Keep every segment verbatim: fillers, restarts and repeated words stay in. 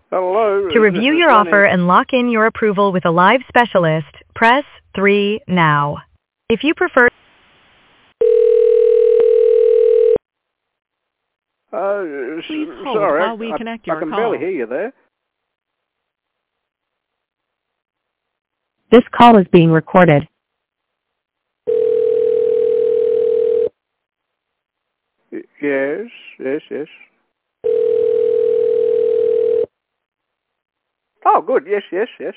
Hello, To this review is your Sonny. offer and lock in your approval with a live specialist, press three now. If you prefer... Uh, Please s- hold sorry, while we I, connect I, I your can call. barely hear you there. This call is being recorded. Y- Yes, yes, yes. Oh, good. Yes, yes, yes.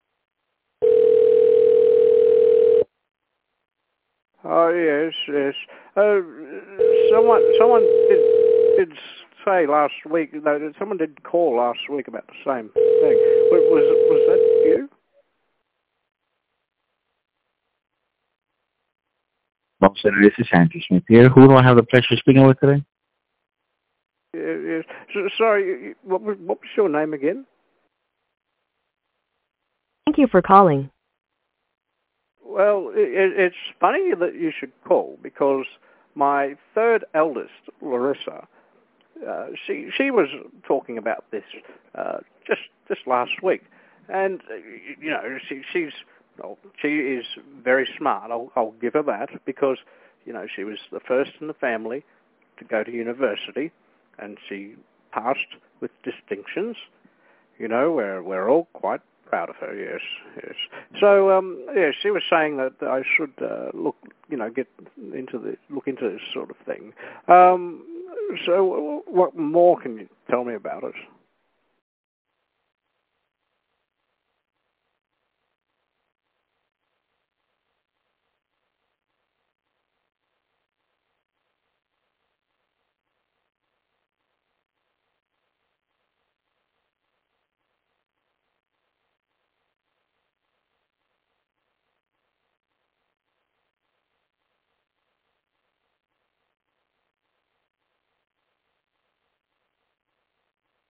Oh, yes, yes. Uh, someone, someone did, did say last week. No, someone did call last week about the same thing. Was was, was that you? Well, sir, this is Andrew Smith here. Who do I have the pleasure of speaking with today? Yeah, yes. So, sorry, you- you- what was what was your name again? Thank you for calling. Well, it, it's funny that you should call because my third eldest, Larissa, uh, she she was talking about this uh, just just last week, and uh, you know she she's well, she is very smart. I'll, I'll give her that because you know she was the first in the family to go to university, and she passed with distinctions. You know, we're we're all quite proud of her. Yes, yes. So, um, yeah, she was saying that I should uh, look, you know, get into the look into this sort of thing. Um, so, what more can you tell me about it?